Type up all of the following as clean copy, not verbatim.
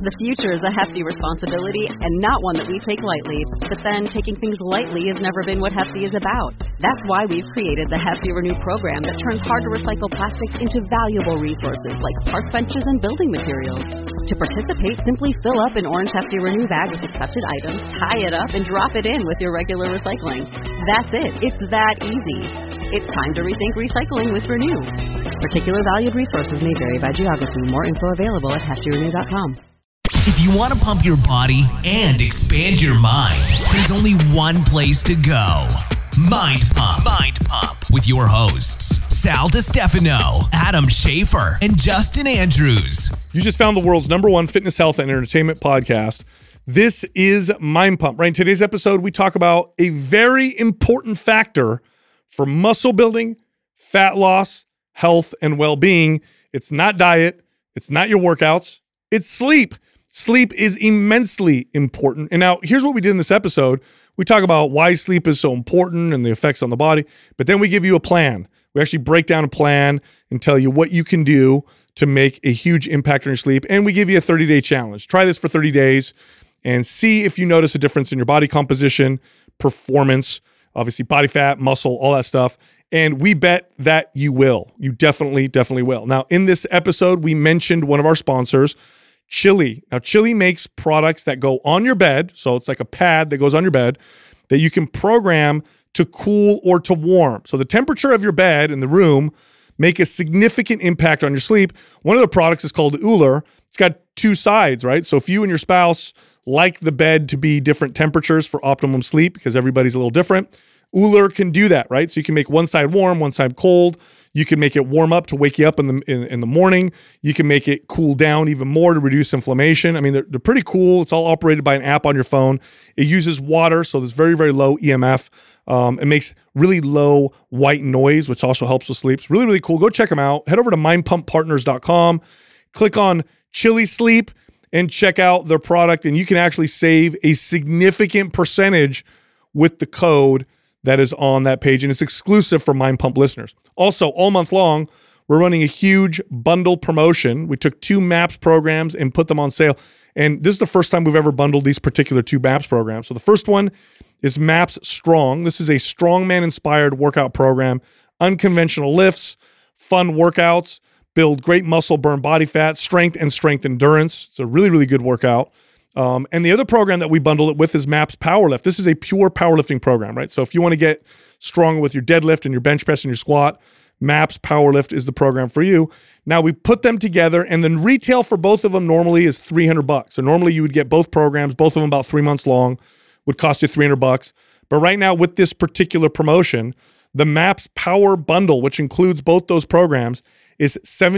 The future is a hefty responsibility and not one that we take lightly. But then taking things lightly has never been what Hefty is about. That's why we've created the Hefty Renew program that turns hard-to-recycle plastics into valuable resources like park benches and building materials. To participate, simply fill up an orange Hefty Renew bag with accepted items, tie it up, and drop it in with your regular recycling. That's it. It's that easy. It's time to rethink recycling with Renew. Particular valued resources may vary by geography. More info available at heftyrenew.com. If you want to pump your body and expand your mind, there's only one place to go. Mind Pump. Mind Pump with your hosts, Sal DiStefano, Adam Schafer, and Justin Andrews. You just found the world's #1 fitness, health, and entertainment podcast. This is Mind Pump. Right, in today's episode, we talk about a very important factor for muscle building, fat loss, health, and well-being. It's not diet. It's not your workouts. It's sleep. Sleep is immensely important. And now, here's what we did in this episode. We talk about why sleep is so important and the effects on the body, but then we give you a plan. We actually break down a plan and tell you what you can do to make a huge impact on your sleep, and we give you a 30-day challenge. Try this for 30 days and see if you notice a difference in your body composition, performance, obviously body fat, muscle, all that stuff. And we bet that you will. You definitely will. Now, in this episode, we mentioned one of our sponsors, Chili. Now, Chili makes products that go on your bed, so it's like a pad that goes on your bed that you can program to cool or to warm. So the temperature of your bed in the room make a significant impact on your sleep. One of the products is called Ooler. It's got two sides, right? So if you and your spouse like the bed to be different temperatures for optimum sleep, because everybody's a little different, Ooler can do that, right? So you can make one side warm, one side cold. You can make it warm up to wake you up in the morning. You can make it cool down even more to reduce inflammation. I mean, they're pretty cool. It's all operated by an app on your phone. It uses water, so there's very, very low EMF. It makes really low white noise, which also helps with sleep. It's really, really cool. Go check them out. Head over to mindpumppartners.com. Click on Chili Sleep and check out their product, and you can actually save a significant percentage with the code that is on that page, and it's exclusive for Mind Pump listeners. Also, all month long, we're running a huge bundle promotion. We took 2 MAPS programs and put them on sale, and this is the first time we've ever bundled these particular 2 MAPS programs. So the first one is MAPS Strong. This is a strongman-inspired workout program, unconventional lifts, fun workouts, build great muscle, burn body fat, strength endurance. It's a really, really good workout. And the other program that we bundled it with is MAPS Powerlift. This is a pure powerlifting program, right? So if you want to get stronger with your deadlift and your bench press and your squat, MAPS Powerlift is the program for you. Now we put them together, and then retail for both of them normally is $300. So normally you would get both programs, both of them about 3 months long, would cost you $300. But right now with this particular promotion, the MAPS Power Bundle, which includes both those programs, is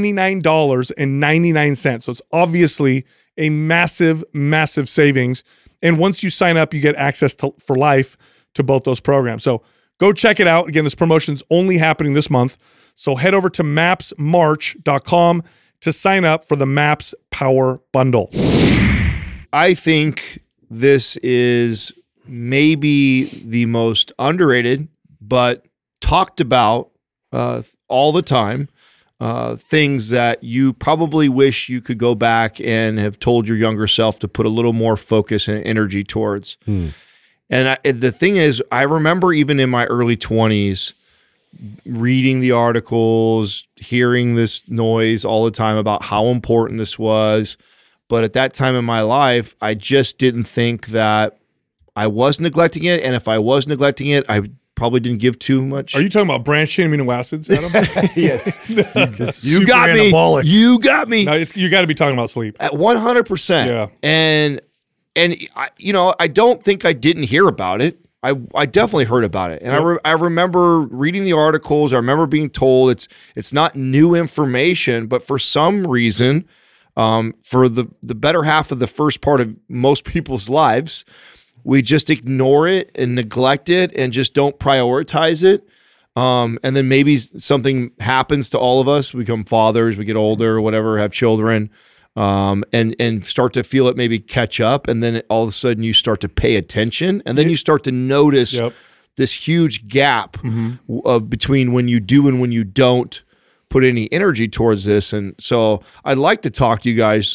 $79.99. So it's obviously a massive, massive savings. And once you sign up, you get access for life to both those programs. So go check it out. Again, this promotion's only happening this month. So head over to mapsmarch.com to sign up for the MAPS Power Bundle. I think this is maybe the most underrated, but talked about all the time. Things that you probably wish you could go back and have told your younger self to put a little more focus and energy towards. And the thing is, I remember even in my early 20s, reading the articles, hearing this noise all the time about how important this was. But at that time in my life, I just didn't think that I was neglecting it. And if I was neglecting it, I probably didn't give too much. Are you talking about branched-chain amino acids, Adam? Yes. You got me. Anabolic. You got me. No, you got to be talking about sleep. At 100%. Yeah. And I don't think I didn't hear about it. I definitely heard about it. And I remember reading the articles. I remember being told it's not new information, but for some reason, for the better half of the first part of most people's lives, we just ignore it and neglect it and just don't prioritize it. And then maybe something happens to all of us. We become fathers, we get older, whatever, have children, and start to feel it maybe catch up. And then all of a sudden you start to pay attention. And then you start to notice this huge gap of between when you do and when you don't put any energy towards this. And so I'd like to talk to you guys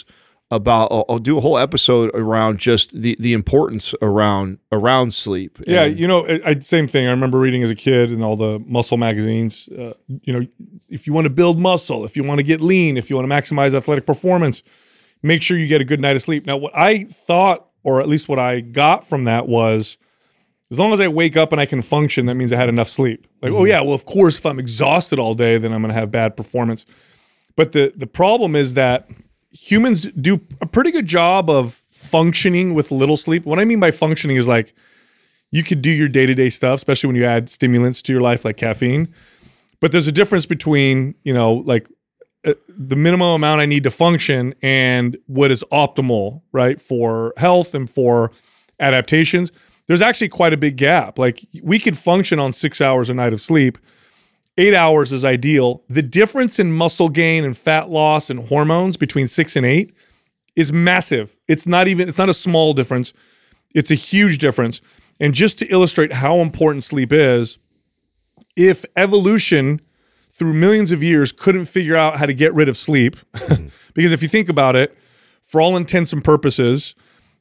about. I'll do a whole episode around just the importance around sleep. Yeah, And same thing. I remember reading as a kid in all the muscle magazines. If you want to build muscle, if you want to get lean, if you want to maximize athletic performance, make sure you get a good night of sleep. Now, what I thought, or at least what I got from that was, as long as I wake up and I can function, that means I had enough sleep. Like, oh yeah, well, of course, if I'm exhausted all day, then I'm going to have bad performance. But the problem is that humans do a pretty good job of functioning with little sleep. What I mean by functioning is like you could do your day-to-day stuff, especially when you add stimulants to your life like caffeine. But there's a difference between, the minimum amount I need to function and what is optimal, right, for health and for adaptations. There's actually quite a big gap. Like we could function on 6 hours a night of sleep. 8 hours is ideal. The difference in muscle gain and fat loss and hormones between 6 and 8 is massive. It's not a small difference. It's a huge difference. And just to illustrate how important sleep is, if evolution through millions of years couldn't figure out how to get rid of sleep, because if you think about it, for all intents and purposes,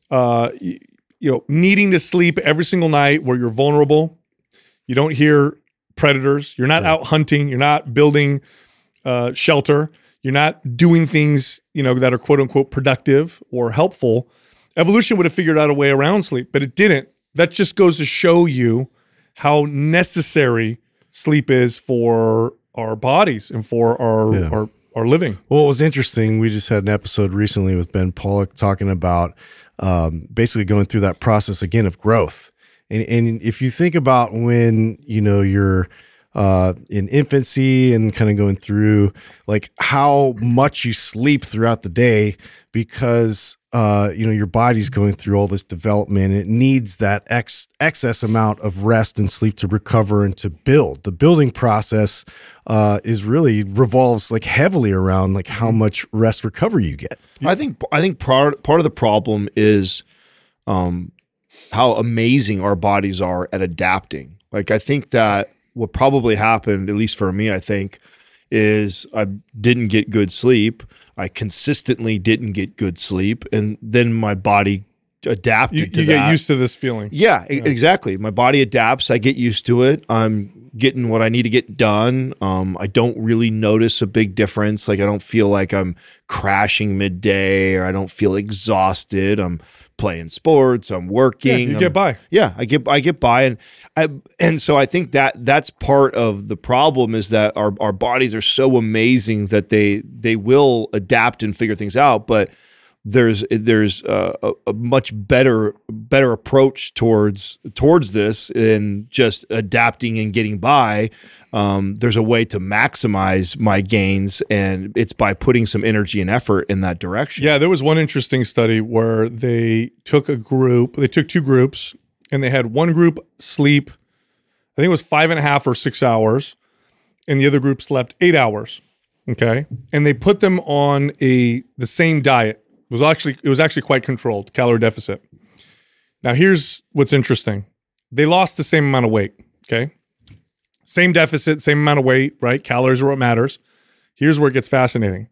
needing to sleep every single night where you're vulnerable, you don't hear predators, you're not out hunting, you're not building shelter, you're not doing things, that are quote unquote productive or helpful. Evolution would have figured out a way around sleep, but it didn't. That just goes to show you how necessary sleep is for our bodies and for our living. Well, it was interesting. We just had an episode recently with Ben Pollock talking about basically going through that process again of growth. And if you think about when, you're in infancy and kind of going through like how much you sleep throughout the day because, your body's going through all this development. It needs that excess amount of rest and sleep to recover and to build. The building process revolves like heavily around like how much rest recovery you get. I think part of the problem is how amazing our bodies are at adapting. Like I think that what probably happened, at least for me, I think, is I didn't get good sleep. I consistently didn't get good sleep. And then my body adapted to that. You get used to this feeling. Yeah, exactly. My body adapts. I get used to it. I'm getting what I need to get done. I don't really notice a big difference. Like I don't feel like I'm crashing midday or I don't feel exhausted. I'm playing sports. I'm working. Yeah, you get by. Yeah, I get by, and so I think that's part of the problem is that our bodies are so amazing that they will adapt and figure things out, but there's a much better approach towards this than just adapting and getting by. There's a way to maximize my gains, and it's by putting some energy and effort in that direction. Yeah, there was one interesting study where they took two groups, and they had one group sleep, I think it was 5.5 or 6 hours, and the other group slept 8 hours. Okay, and they put them on the same diet. It was actually quite controlled, calorie deficit. Now here's what's interesting. They lost the same amount of weight, okay? Same deficit, same amount of weight, right? Calories are what matters. Here's where it gets fascinating.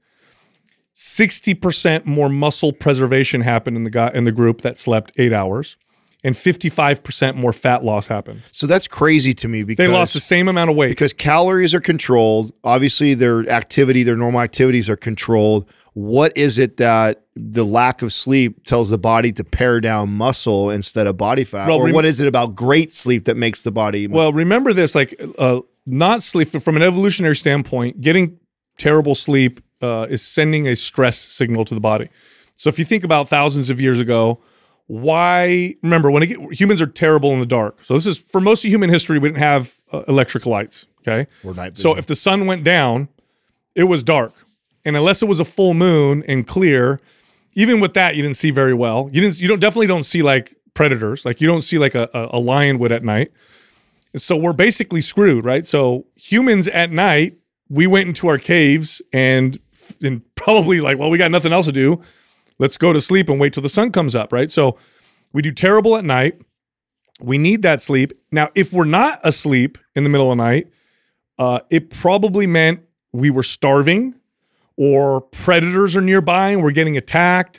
60% more muscle preservation happened in the group that slept 8 hours, and 55% more fat loss happened. So that's crazy to me because they lost the same amount of weight. Because calories are controlled. Obviously, their normal activities are controlled. What is it that the lack of sleep tells the body to pare down muscle instead of body fat? Or what is it about great sleep that makes the body? Well, remember this, not sleep, from an evolutionary standpoint, getting terrible sleep is sending a stress signal to the body. So if you think about thousands of years ago, remember, humans are terrible in the dark. So this is, for most of human history, we didn't have electric lights, okay? Or night vision. So if the sun went down, it was dark. And unless it was a full moon and clear, even with that, you didn't see very well. You definitely don't see like predators. Like you don't see like a lion would at night. And so we're basically screwed, right? So humans at night, we went into our caves and probably like, well, we got nothing else to do. Let's go to sleep and wait till the sun comes up, right? So we do terrible at night. We need that sleep. Now, if we're not asleep in the middle of the night, it probably meant we were starving, or predators are nearby and we're getting attacked,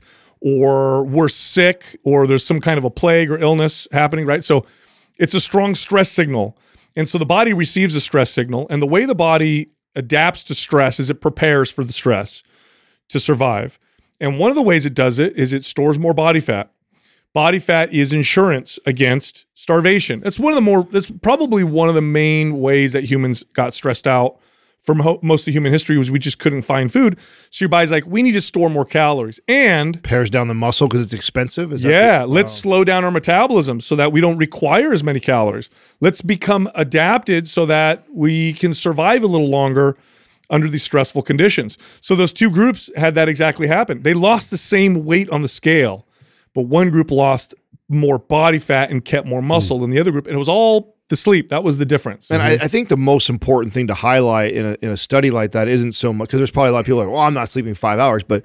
or we're sick, or there's some kind of a plague or illness happening, right? So it's a strong stress signal. And so the body receives a stress signal, and the way the body adapts to stress is it prepares for the stress to survive. And one of the ways it does it is it stores more body fat. Body fat is insurance against starvation. That's probably one of the main ways that humans got stressed out for most of human history, was we just couldn't find food. So your body's like, we need to store more calories. And pares down the muscle because it's expensive? Let's slow down our metabolism so that we don't require as many calories. Let's become adapted so that we can survive a little longer under these stressful conditions. So those two groups had that exactly happen. They lost the same weight on the scale, but one group lost more body fat and kept more muscle than the other group. And it was all the sleep. That was the difference. And I think the most important thing to highlight in a study like that isn't so much, because there's probably a lot of people like, well, I'm not sleeping 5 hours, but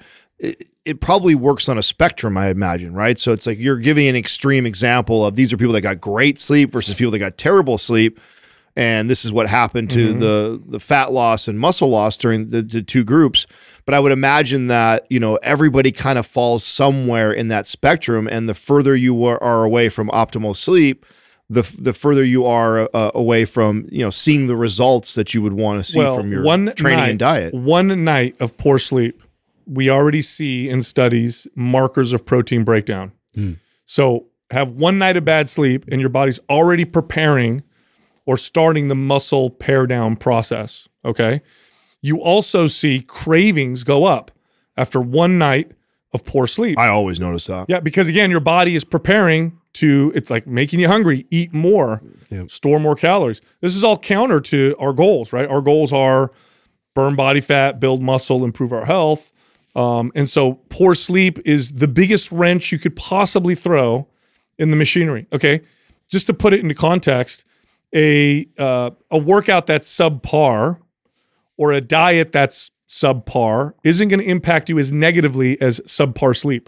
it probably works on a spectrum, I imagine, right? So it's like you're giving an extreme example of these are people that got great sleep versus people that got terrible sleep. And this is what happened to the fat loss and muscle loss during the two groups. But I would imagine that, everybody kind of falls somewhere in that spectrum. And the further you are away from optimal sleep, the further you are away from, seeing the results that you would want to see from your training and diet. One night of poor sleep, we already see in studies markers of protein breakdown. So have one night of bad sleep and your body's already preparing or starting the muscle pare down process, okay? You also see cravings go up after one night of poor sleep. I always notice that. Yeah, because again, your body is preparing it's like making you hungry, eat more, store more calories. This is all counter to our goals, right? Our goals are burn body fat, build muscle, improve our health. And so poor sleep is the biggest wrench you could possibly throw in the machinery, okay? Just to put it into context, a workout that's subpar or a diet that's subpar isn't going to impact you as negatively as subpar sleep.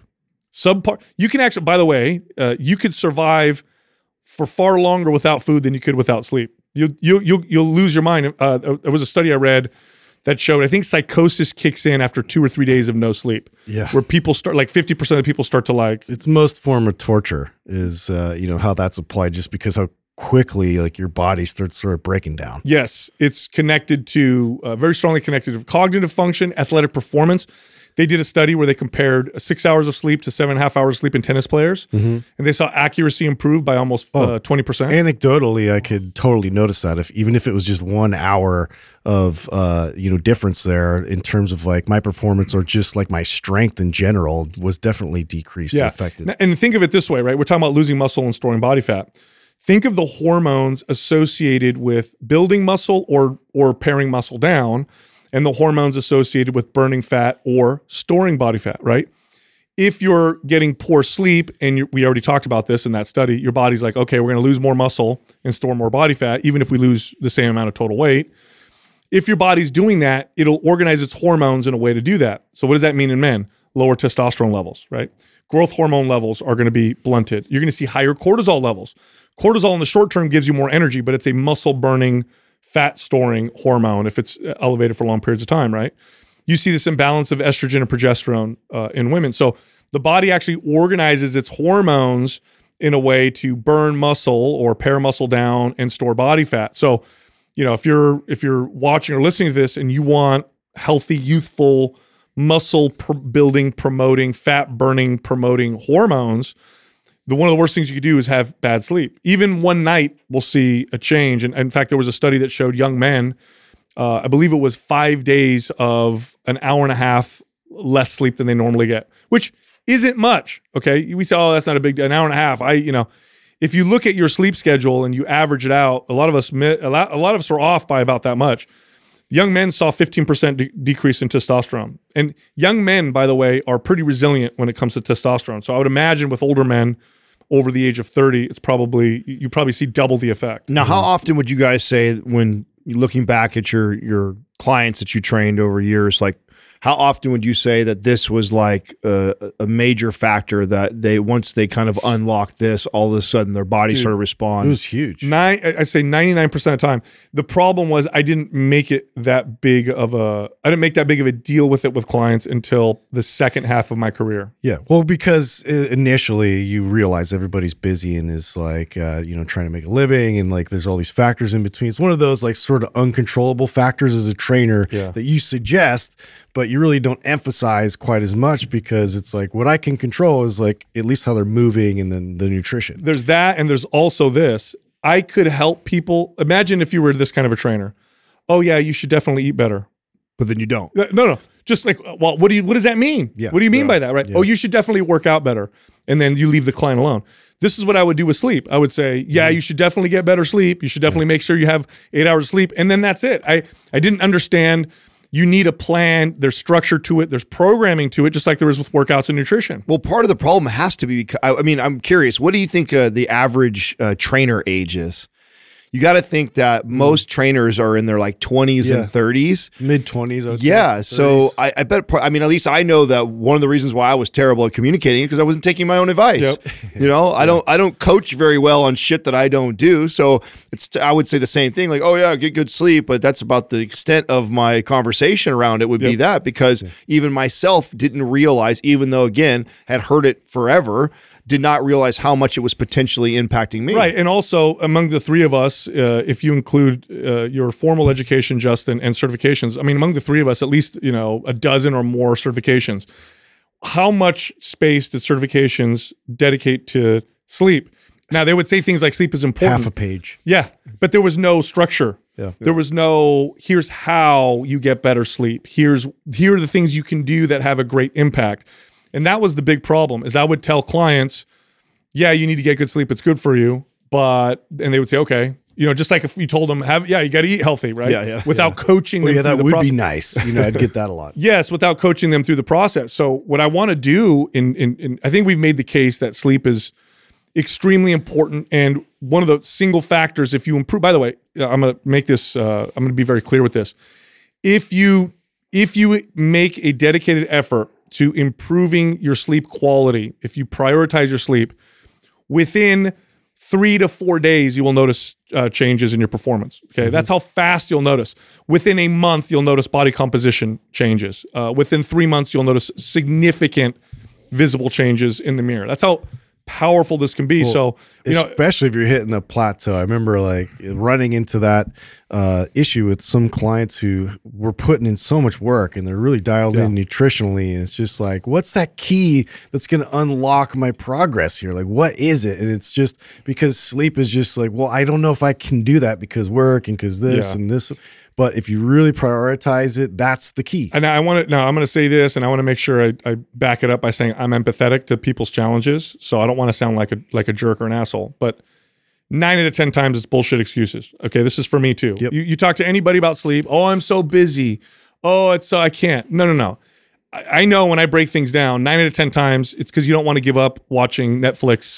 You can actually, by the way, you could survive for far longer without food than you could without sleep. You'll lose your mind. There was a study I read that showed, I think psychosis kicks in after 2 or 3 days of no sleep. Yeah. Where people start, like 50% of people start to like. It's most form of torture is, how that's applied, just because how quickly like your body starts sort of breaking down. Yes. It's connected to, very strongly connected to cognitive function, athletic performance. They did a study where they compared 6 hours of sleep to 7.5 hours of sleep in tennis players. And they saw accuracy improve by almost 20%. Anecdotally, I could totally notice that even if it was just 1 hour of, difference there in terms of like my performance or just like my strength in general was definitely decreased and affected. And think of it this way, right? We're talking about losing muscle and storing body fat. Think of the hormones associated with building muscle or paring muscle down, and the hormones associated with burning fat or storing body fat, right? If you're getting poor sleep, and we already talked about this in that study, your body's like, okay, we're going to lose more muscle and store more body fat, even if we lose the same amount of total weight. If your body's doing that, it'll organize its hormones in a way to do that. So what does that mean in men? Lower testosterone levels, right? Growth hormone levels are going to be blunted. You're going to see higher cortisol levels. Cortisol in the short term gives you more energy, but it's a muscle-burning, fat-storing hormone if it's elevated for long periods of time, right? You see this imbalance of estrogen and progesterone in women. So the body actually organizes its hormones in a way to burn muscle or pare muscle down and store body fat. So, if you're watching or listening to this and you want healthy, youthful, muscle building, promoting, fat burning, promoting hormones, one of the worst things you could do is have bad sleep. Even one night, we'll see a change. And in fact, there was a study that showed young men, I believe it was 5 days of an hour and a half less sleep than they normally get, which isn't much. Okay, we say, oh, that's not a big deal. An hour and a half. If you look at your sleep schedule and you average it out, a lot of us are off by about that much. Young men saw 15% decrease in testosterone. And young men, by the way, are pretty resilient when it comes to testosterone. So I would imagine with older men over the age of 30, you probably see double the effect. Now, how often would you guys say, when you're looking back at your clients that you trained over years, like how often would you say that this was like a major factor that once they kind of unlocked this, all of a sudden their body started to respond? It was huge. I say 99% of the time. The problem was I didn't make that big of a deal with it with clients until the second half of my career. Yeah. Well, because initially you realize everybody's busy and is like, trying to make a living, and like there's all these factors in between. It's one of those like sort of uncontrollable factors as a trainer that you suggest, but you really don't emphasize quite as much, because it's like what I can control is like at least how they're moving and then the nutrition. There's that, and there's also this. I could help people. Imagine if you were this kind of a trainer. Oh yeah, you should definitely eat better. But then you don't. No. Just like, well, what does that mean? Yeah. What do you mean by that, right? Yeah. Oh, you should definitely work out better. And then you leave the client alone. This is what I would do with sleep. I would say, yeah, you should definitely get better sleep. You should definitely make sure you have 8 hours of sleep. And then that's it. I didn't understand you need a plan. There's structure to it. There's programming to it, just like there is with workouts and nutrition. Well, part of the problem has to be, I'm curious, what do you think the average trainer age is? You got to think that most trainers are in their like 20s and 30s. Mid-20s. Yeah. So I bet, at least I know that one of the reasons why I was terrible at communicating is because I wasn't taking my own advice. Yep. I don't coach very well on shit that I don't do. So I would say the same thing, like, oh yeah, get good sleep, but that's about the extent of my conversation around it would be that, because even myself didn't realize, even though again, had heard it forever, did not realize how much it was potentially impacting me. Right. And also among the three of us, if you include your formal education, Justin, and certifications, I mean, among the three of us, at least, a dozen or more certifications. How much space did certifications dedicate to sleep? Now, they would say things like sleep is important. Half a page. Yeah. But there was no structure. Yeah. There was no, here's how you get better sleep. Here are the things you can do that have a great impact. And that was the big problem, is I would tell clients, yeah, you need to get good sleep. It's good for you. And they would say, okay, just like if you told them, you got to eat healthy, right? Yeah. Without coaching them through the process. That would be nice. I'd get that a lot. Yes, without coaching them through the process. So what I want to do I think we've made the case that sleep is extremely important. And one of the single factors, if you improve, by the way, I'm going to make this, I'm going to be very clear with this. If you make a dedicated effort to improving your sleep quality, if you prioritize your sleep, within 3 to 4 days, you will notice changes in your performance. Okay, that's how fast you'll notice. Within a month, you'll notice body composition changes. Within 3 months, you'll notice significant visible changes in the mirror. That's how powerful this can be. Well, especially if you're hitting a plateau. I remember like running into that issue with some clients who were putting in so much work and they're really dialed in nutritionally. And it's just like, what's that key that's going to unlock my progress here? Like, what is it? And it's just because sleep is just like, well, I don't know if I can do that because work and because this and this. But if you really prioritize it, that's the key. And I'm going to say this, and I want to make sure I back it up by saying I'm empathetic to people's challenges. So I don't want to sound like a jerk or an asshole, but 9 out of 10 times it's bullshit excuses. Okay, this is for me too. Yep. You talk to anybody about sleep. Oh, I'm so busy. Oh, I can't. No. I know when I break things down, 9 out of 10 times it's because you don't want to give up watching Netflix,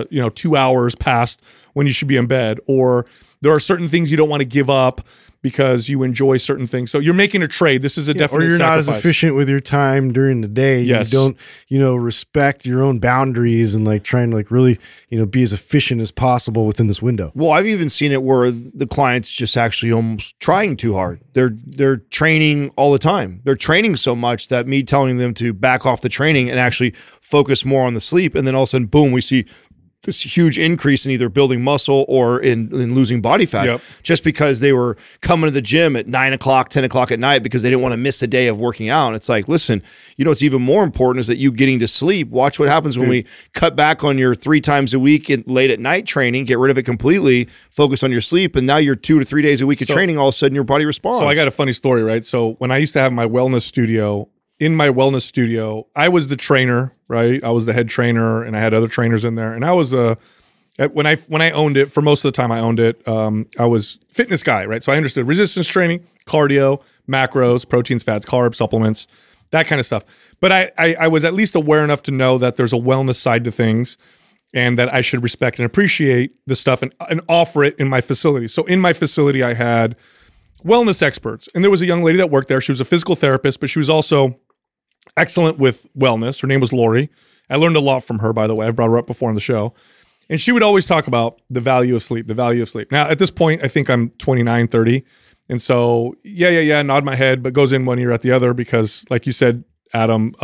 2 hours past when you should be in bed, or there are certain things you don't want to give up because you enjoy certain things. So you're making a trade. This is a definite or you're sacrifice. not as efficient with your time during the day. Yes. You don't, respect your own boundaries and like trying to like really, be as efficient as possible within this window. Well, I've even seen it where the client's just actually almost trying too hard. They're training all the time. They're training so much that me telling them to back off the training and actually focus more on the sleep. And then all of a sudden, boom, we see this huge increase in either building muscle or in losing body fat, just because they were coming to the gym at 9 o'clock, 10 o'clock at night because they didn't want to miss a day of working out. It's like, listen, what's even more important is that you getting to sleep. Watch what happens when we cut back on your 3 times a week and late at night training, get rid of it completely, focus on your sleep. And now you're 2 to 3 days a week of training, all of a sudden your body responds. So I got a funny story, right? So when I used to have my wellness studio, in my wellness studio, I was the trainer, right? I was the head trainer, and I had other trainers in there. And I was when I owned it, for most of the time I owned it, I was fitness guy, right? So I understood resistance training, cardio, macros, proteins, fats, carbs, supplements, that kind of stuff. But I was at least aware enough to know that there's a wellness side to things, and that I should respect and appreciate the stuff and offer it in my facility. So in my facility, I had wellness experts. And there was a young lady that worked there. She was a physical therapist, but she was also excellent with wellness. Her name was Lori. I learned a lot from her, by the way. I've brought her up before on the show. And she would always talk about the value of sleep, the value of sleep. Now, at this point, I think I'm 29, 30. And so, nod my head, but goes in one ear at the other because, like you said, Adam,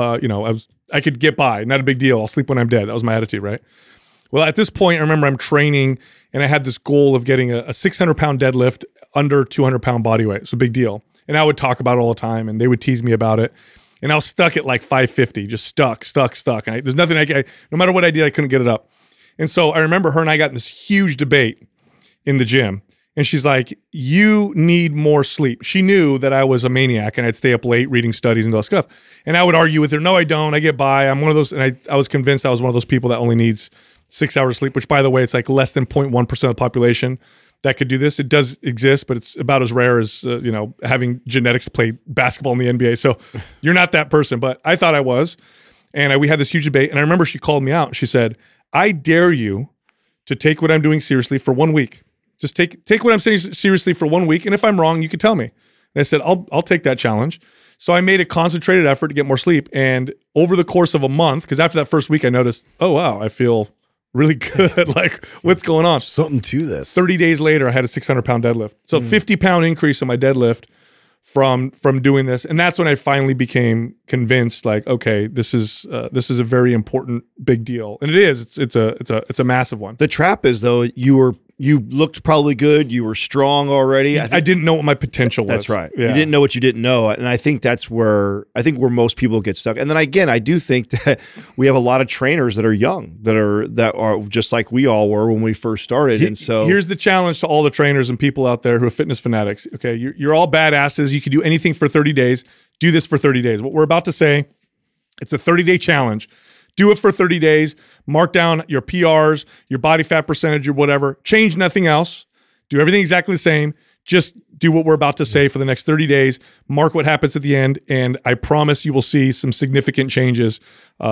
I could get by. Not a big deal. I'll sleep when I'm dead. That was my attitude, right? Well, at this point, I remember I'm training, and I had this goal of getting a 600-pound deadlift under 200-pound body weight. It's a big deal. And I would talk about it all the time, and they would tease me about it. And I was stuck at like 550, just stuck. And there's nothing no matter what I did, I couldn't get it up. And so I remember her and I got in this huge debate in the gym. And she's like, you need more sleep. She knew that I was a maniac and I'd stay up late reading studies and all that stuff. And I would argue with her, no, I don't. I get by. I'm one of those. And I was convinced I was one of those people that only needs 6 hours sleep, which, by the way, it's like less than 0.1% of the population that could do this. It does exist, but it's about as rare as, having genetics play basketball in the NBA. So you're not that person, but I thought I was. And we had this huge debate. And I remember she called me out. She said, I dare you to take what I'm doing seriously for 1 week. Just take what I'm saying seriously for 1 week. And if I'm wrong, you can tell me. And I said, I'll take that challenge. So I made a concentrated effort to get more sleep. And over the course of a month, because after that first week, I noticed, oh, wow, I feel really good. Like, what's going on? Something to this. 30 days later, I had a 600-pound deadlift. So 50-pound increase in my deadlift from doing this. And that's when I finally became convinced, like, okay, this is a very important big deal. And it is. It's a massive one. The trap is, though, you looked probably good. You were strong already. I didn't know what my potential was. That's right. Yeah. You didn't know what you didn't know. And I think that's where most people get stuck. And then again, I do think that we have a lot of trainers that are young, that are just like we all were when we first started. And so here's the challenge to all the trainers and people out there who are fitness fanatics. Okay, you're all badasses. You can do anything for 30 days. Do this for 30 days. What we're about to say, it's a 30-day challenge. Do it for 30 days. Mark down your PRs, your body fat percentage, or whatever. Change nothing else. Do everything exactly the same. Just do what we're about to say for the next 30 days. Mark what happens at the end, and I promise you will see some significant changes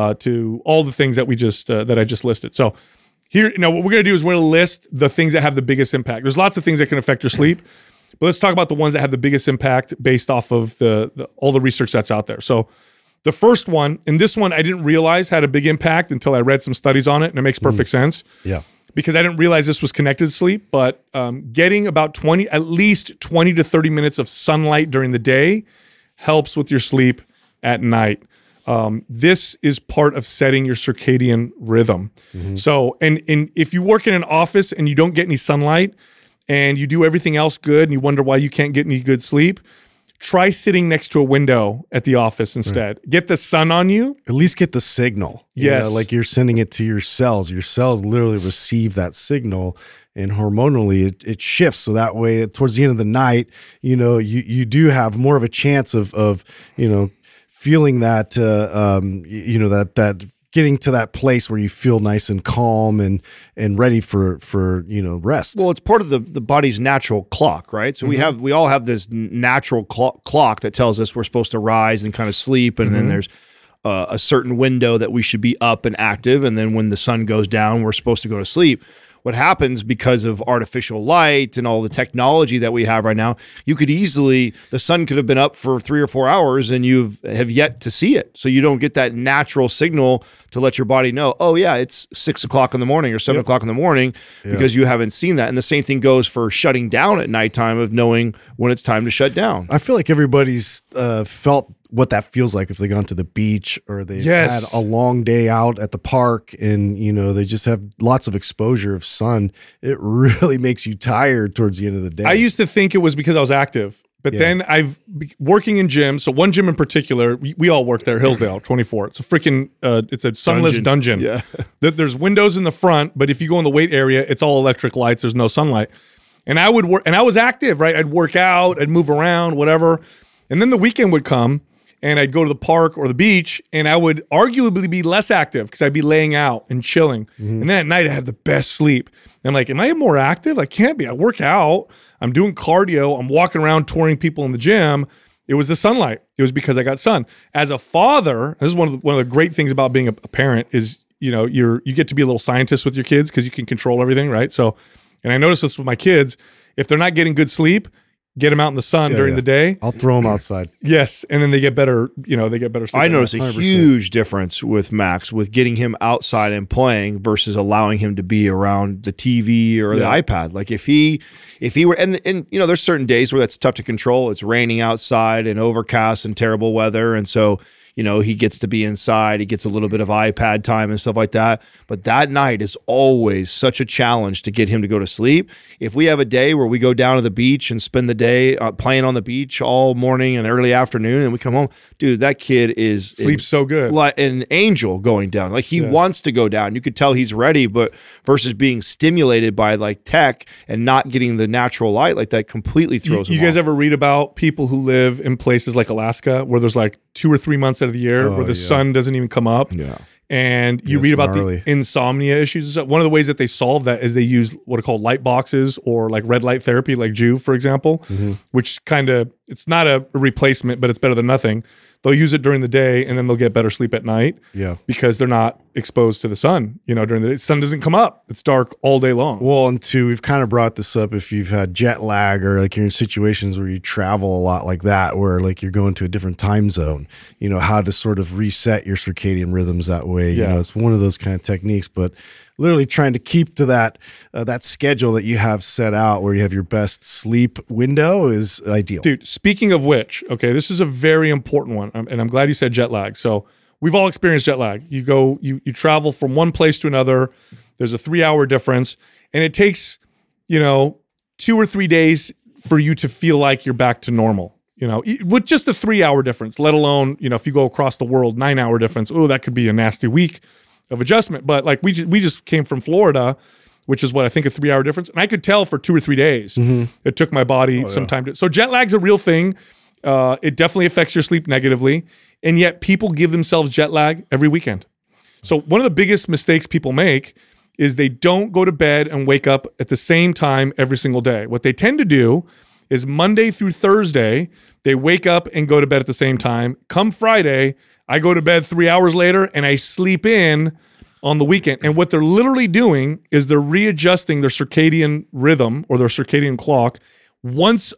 to all the things that I just listed. So here, what we're going to do is we're going to list the things that have the biggest impact. There's lots of things that can affect your sleep, but let's talk about the ones that have the biggest impact based off of all the research that's out there. So the first one, and this one I didn't realize had a big impact until I read some studies on it, and it makes perfect sense. Yeah. Because I didn't realize this was connected to sleep, but getting about at least 20 to 30 minutes of sunlight during the day helps with your sleep at night. This is part of setting your circadian rhythm. Mm-hmm. So, and if you work in an office and you don't get any sunlight and you do everything else good and you wonder why you can't get any good sleep, try sitting next to a window at the office instead. Right. Get the sun on you. At least get the signal. Yes. Like you're sending it to your cells. Your cells literally receive that signal, and hormonally it shifts. So that way, towards the end of the night, you do have more of a chance of feeling that, that getting to that place where you feel nice and calm and ready for rest. Well, it's part of the body's natural clock, right? So we all have this natural clock that tells us we're supposed to rise and kind of sleep, and then there's a certain window that we should be up and active, and then when the sun goes down, we're supposed to go to sleep. What happens because of artificial light and all the technology that we have right now, the sun could have been up for 3 or 4 hours and you have yet to see it. So you don't get that natural signal to let your body know, oh yeah, it's 6 o'clock in the morning or 7 o'clock in the morning because you haven't seen that. And the same thing goes for shutting down at nighttime, of knowing when it's time to shut down. I feel like everybody's felt what that feels like if they've gone to the beach or they've had a long day out at the park and, they just have lots of exposure of sun. It really makes you tired towards the end of the day. I used to think it was because I was active, but then working in gyms. So one gym in particular, we all work there, Hillsdale 24. It's a freaking, it's a sunless dungeon. Yeah. There's windows in the front, but if you go in the weight area, it's all electric lights. There's no sunlight. And I would work, and I was active, right? I'd work out, I'd move around, whatever. And then the weekend would come, and I'd go to the park or the beach, and I would arguably be less active because I'd be laying out and chilling. Mm-hmm. And then at night, I had the best sleep. And I'm like, am I more active? I can't be. I work out. I'm doing cardio. I'm walking around touring people in the gym. It was the sunlight. It was because I got sun. As a father, this is one of the great things about being a parent is, you get to be a little scientist with your kids because you can control everything, right? So, and I noticed this with my kids. If they're not getting good sleep, get them out in the sun during the day. I'll throw them outside. Yes, and then they get better. They get better sleep. I noticed a 100%. huge difference with Max with getting him outside and playing versus allowing him to be around the TV or the iPad. Like if he were, and there's certain days where that's tough to control. It's raining outside and overcast and terrible weather, and so he gets to be inside. He gets a little bit of iPad time and stuff like that. But that night is always such a challenge to get him to go to sleep. If we have a day where we go down to the beach and spend the day playing on the beach all morning and early afternoon, and we come home, dude, that kid sleeps so good, like an angel going down. Like he wants to go down. You could tell he's ready, but versus being stimulated by like tech and not getting the natural light, like that completely throws him You guys off. ever read about people who live in places like Alaska where there's like 2 or 3 months out of the year where the sun doesn't even come up? Yeah. And you read about the insomnia issues. One of the ways that they solve that is they use what are called light boxes or like red light therapy, like Juve, for example, which it's not a replacement, but it's better than nothing. They'll use it during the day and then they'll get better sleep at night because they're not exposed to the sun. During the day, the sun doesn't come up. It's dark all day long. Well, and two, we've kind of brought this up if you've had jet lag or like you're in situations where you travel a lot like that, where like you're going to a different time zone, how to sort of reset your circadian rhythms that way. It's one of those kind of techniques, but literally trying to keep to that schedule that you have set out where you have your best sleep window is ideal. Dude, speaking of which, okay, this is a very important one, and I'm glad you said jet lag. So we've all experienced jet lag. You travel from one place to another. There's a 3-hour difference, and it takes 2 or 3 days for you to feel like you're back to normal. With just a 3-hour difference, let alone if you go across the world, 9-hour difference. Oh, that could be a nasty week of adjustment. But like we just came from Florida, which is what I think a 3-hour difference, and I could tell for 2 or 3 days it took my body some time to. So jet lag's a real thing. It definitely affects your sleep negatively, and yet people give themselves jet lag every weekend. So one of the biggest mistakes people make is they don't go to bed and wake up at the same time every single day. What they tend to do is Monday through Thursday, they wake up and go to bed at the same time. Come Friday, I go to bed 3 hours later and I sleep in on the weekend. And what they're literally doing is they're readjusting their circadian rhythm or their circadian clock once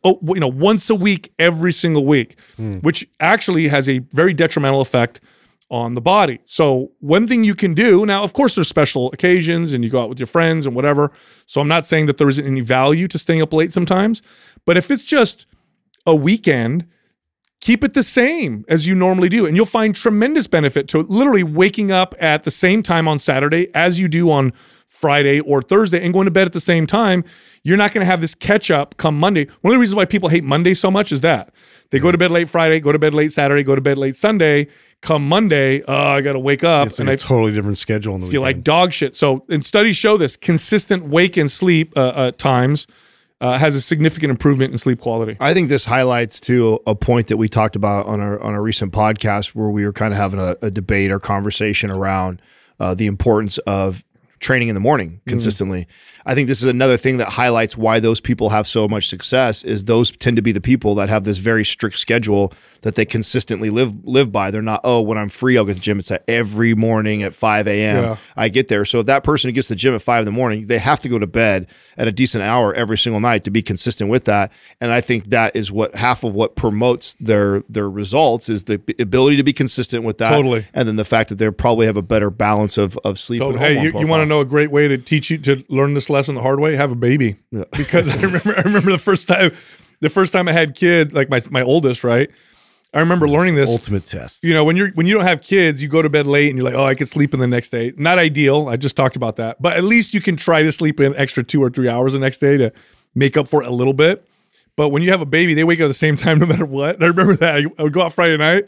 a week, every single week, which actually has a very detrimental effect on the body. So one thing you can do, now of course there's special occasions and you go out with your friends and whatever. So I'm not saying that there isn't any value to staying up late sometimes, but if it's just a weekend, keep it the same as you normally do. And you'll find tremendous benefit to literally waking up at the same time on Saturday as you do on Friday or Thursday and going to bed at the same time. You're not going to have this catch up come Monday. One of the reasons why people hate Monday so much is that they go to bed late Friday, go to bed late Saturday, go to bed late Sunday. Come Monday, I got to wake up. It's like a totally different schedule on the feel weekend. like dog shit. So, and studies show this consistent wake and sleep times has a significant improvement in sleep quality. I think this highlights to a point that we talked about on a recent podcast where we were kind of having a debate or conversation around the importance of training in the morning consistently. I think this is another thing that highlights why those people have so much success is those tend to be the people that have this very strict schedule that they consistently live by. They're not, when I'm free, I'll get to the gym. It's every morning at 5 a.m. I get there. So if that person who gets to the gym at 5 in the morning, they have to go to bed at a decent hour every single night to be consistent with that. And I think that is half of what promotes their results is the ability to be consistent with that. Totally. And then the fact that they probably have a better balance of sleep. Totally. And Hey, you want to know a great way to teach you to learn this lesson the hard way? Have a baby. Yeah. Because I remember the first time I had kids, like my oldest, right? I remember learning this ultimate test. When you don't have kids, you go to bed late and you're like, I could sleep in the next day. Not ideal. I just talked about that, but at least you can try to sleep in extra 2 or 3 hours the next day to make up for it a little bit. But when you have a baby, they wake up at the same time no matter what. And I remember that I would go out Friday night.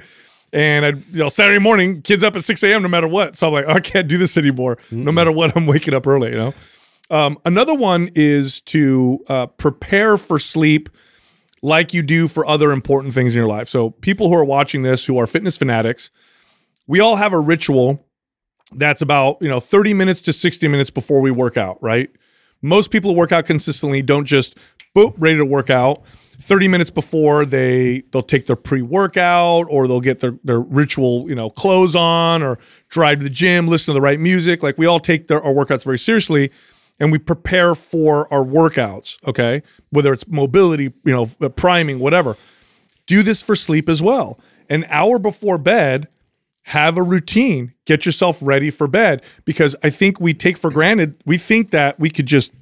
And Saturday morning, kids up at 6 a.m. no matter what. So I'm like, I can't do this anymore. No matter what, I'm waking up early. Another one is to prepare for sleep like you do for other important things in your life. So people who are watching this, who are fitness fanatics, we all have a ritual that's about 30 minutes to 60 minutes before we work out, right? Most people who work out consistently don't just boop, ready to work out. 30 minutes before they'll take their pre-workout or they'll get their ritual, clothes on or drive to the gym, listen to the right music. Like we all take our workouts very seriously. and we prepare for our workouts, okay? Whether it's mobility, priming, whatever. Do this for sleep as well. An hour before bed, have a routine. Get yourself ready for bed, because I think we take for granted, we think that we could just